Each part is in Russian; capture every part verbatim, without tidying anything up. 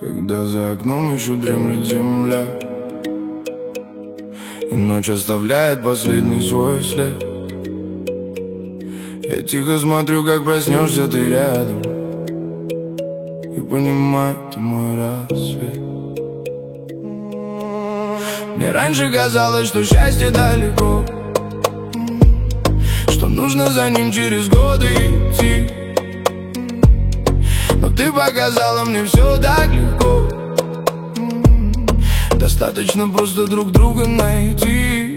Когда за окном еще дремлет земля, и ночь оставляет последний свой след. Я тихо смотрю, как проснешься ты рядом, и понимаю, ты мой рассвет. Мне раньше казалось, что счастье далеко, что нужно за ним через годы идти. Но ты показала мне все так легко, достаточно просто друг друга найти.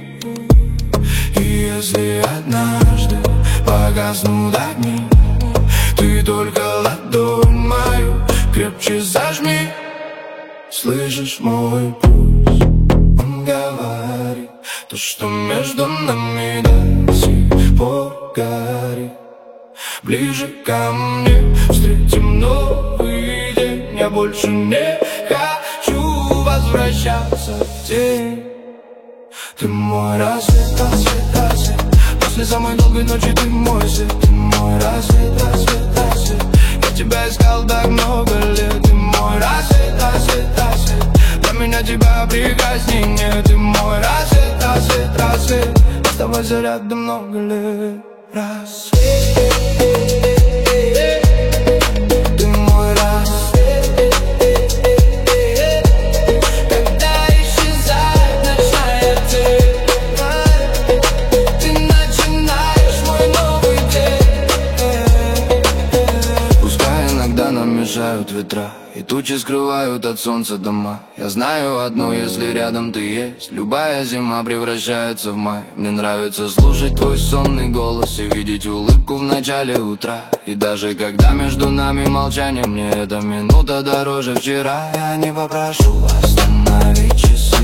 И если однажды погаснут огни, ты только ладонь мою крепче зажми. Слышишь мой пульс, он говорит то, что между нами до сих пор горит. Ближе ко мне, встретим новый день. Я больше не хочу возвращаться в день. Ты мой рассвет, рассвет, рассвет. После самой долгой ночи ты мой свет. Ты мой рассвет, рассвет, рассвет. Я тебя искал так много лет. Ты мой рассвет, рассвет, рассвет. Для меня тебя прекрасней нет. Ты мой рассвет, рассвет, рассвет. Оставайся рядом много лет. Рассвет, ты мой рассвет. Когда исчезает ночная тень, ты начинаешь мой новый день. Пускай иногда нам мешают ветра, и тучи скрывают от солнца дома. Я знаю одно, если рядом ты есть, любая зима превращается в май. Мне нравится слушать твой сонный голос и видеть улыбку в начале утра. И даже когда между нами молчание, мне эта минута дороже вчера. Я не попрошу остановить часы,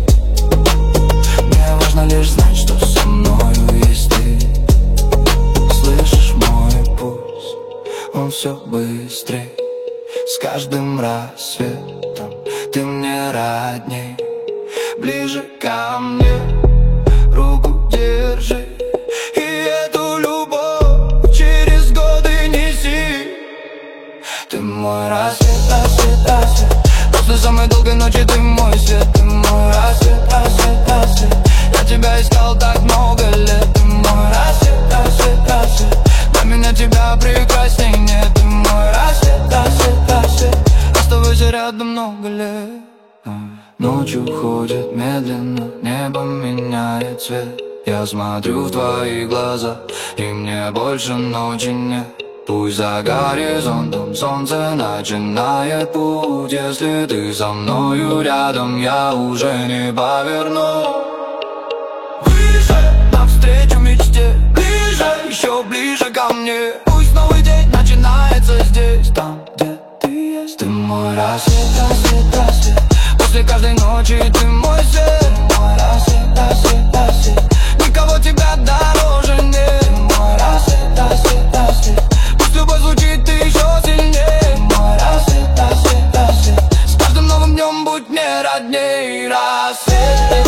мне важно лишь знать, что со мною есть ты. Слышишь мой пульс, он все быстрее. С каждым рассветом ты мне родней. Ближе ко мне руку держи, и эту любовь через годы неси. Ты мой рассвет, рассвет, рассвет. После самой долгой ночи ты мой свет. Ты мой рассвет, рассвет, рассвет. Я тебя искал так много лет. Ты мой рассвет, рассвет, рассвет. Для меня тебя прекрасней нет. Ты мой рассвет, рассвет, рассвет. Оставайся рядом много лет. Ночь уходит медленно, небо меняет цвет. Я смотрю в твои глаза, и мне больше ночи нет. Пусть за горизонтом солнце начинает путь. Если ты со мною рядом, я уже не поверну. Ближе, навстречу мечте. Ближе, еще ближе ко мне. Пусть новый день начинается здесь, там, где ты есть. Ты мой рассвет, рассвет, рассвет. После каждой ночи ты мой свет. Мой рассвет, рассвет, рассвет. Никого тебя дороже нет. Ты мой рассвет, рассвет, рассвет. Пусть любовь звучит еще сильнее. Мой рассвет, рассвет, рассвет. С каждым новым днем будь мне родней. Рассвет,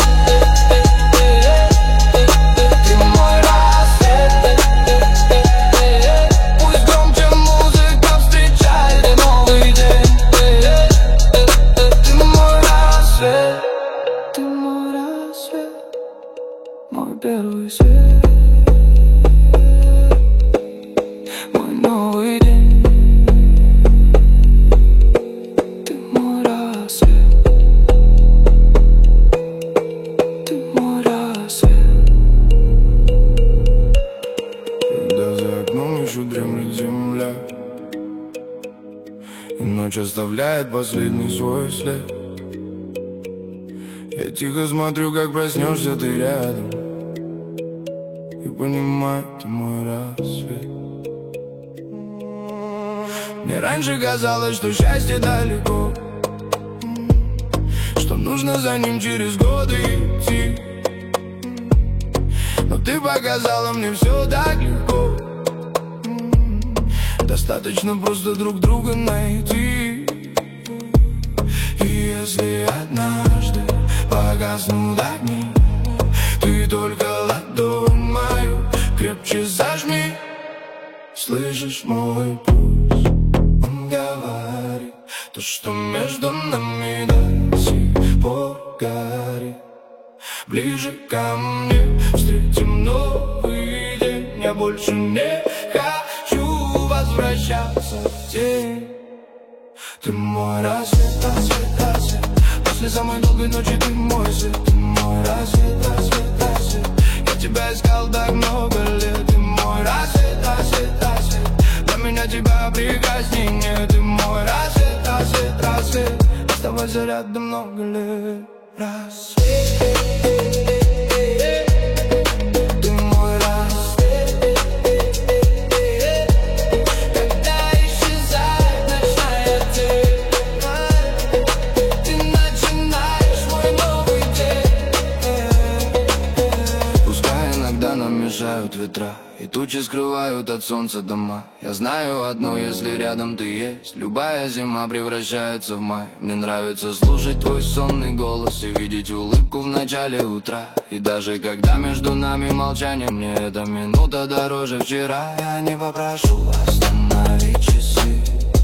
ты мой рассвет. Пусть громче музыка встречает новый день. Ты мой рассвет, ты мой рассвет, мой первый свет, мой новый день. Ты мой рассвет, ты мой рассвет. Когда за окном еще дремлет земля, и ночь оставляет последний свой след. Я тихо смотрю, как проснешься ты рядом, и понимаю, ты мой рассвет. Мне раньше казалось, что счастье далеко, что нужно за ним через годы идти. Но ты показала мне все так легко, достаточно просто друг друга найти. И если однажды погаснут огни, ты только ладонь мою крепче зажми. Слышишь мой пульс, он говорит То, что между нами до сих пор горит. Ближе ко мне, встретим новый день. Я больше не хочу возвращаться в день. Ты мой рассвет, рассвет, рассвет. После самой долгой ночи ты мой свет. Ты мой рассвет, рассвет, рассвет. Я тебя искал так много лет. Ты мой рассвет, рассвет, рассвет. Для меня тебя прекрасней нет. Ты мой рассвет, рассвет, рассвет. Оставайся рядом много лет. Рассвет. Ты мой рассвет. Когда исчезает ночная тень, ты начинаешь мой новый день. Пускай иногда нам мешают ветра, и тучи скрывают от солнца дома. Я знаю одно, если рядом ты есть, любая зима превращается в май. Мне нравится слушать твой сонный голос и видеть улыбку в начале утра. И даже когда между нами молчание, мне эта минута дороже вчера. Я не попрошу остановить часы.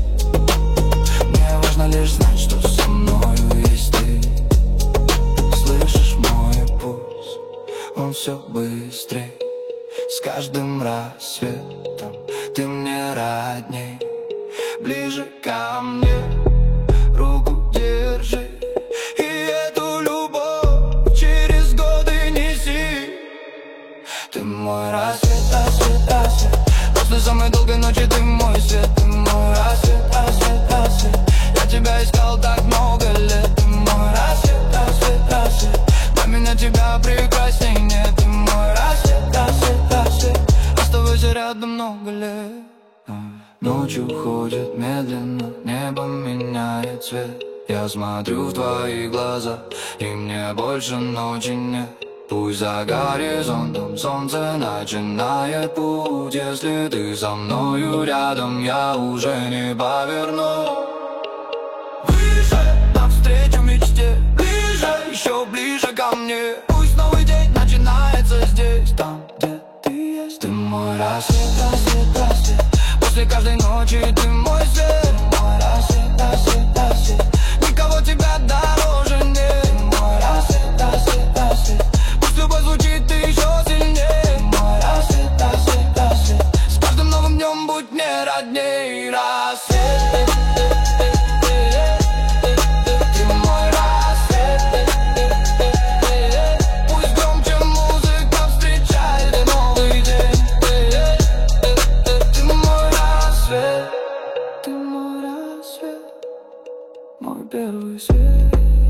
Мне важно лишь знать, что со мною есть ты. Слышишь мой пульс, он все быстрее. С каждым рассветом ты мне родней. Ближе ко мне руку держи, и эту любовь через годы неси. Ты мой рассвет, рассвет, рассвет. После самой долгой ночи ты мой свет. Ты мой рассвет, рассвет, рассвет. Я тебя искал так много лет. Ты мой рассвет, рассвет, рассвет. Для меня тебя прекрасней нет. Ты мой рассвет, рассвет, рассвет. Оставайся рядом много лет. Ночь уходит медленно, небо меняет цвет. Я смотрю в твои глаза, и мне больше ночи нет. Пусть за горизонтом солнце начинает путь. Если ты со мною рядом, я уже не поверну. Выше, навстречу мечте. Ближе, еще ближе ко мне. Пусть новый день начинается здесь, там, где ты есть. Ты мой рассвет, рассвет, рассвет. После каждой ночи ты мой свет. Ты мой рассвет, рассвет, рассвет. Никого тебя дороже нет. Ты мой рассвет, рассвет, рассвет. Пусть любовь звучит еще сильнее. Ты мой рассвет, рассвет, рассвет. С каждым новым днем будь мне родней. Рассвет. Ты мой рассвет. Пусть громче музыка встречает новый день. Ты мой рассвет. Ты мой рассвет, мой первый свет.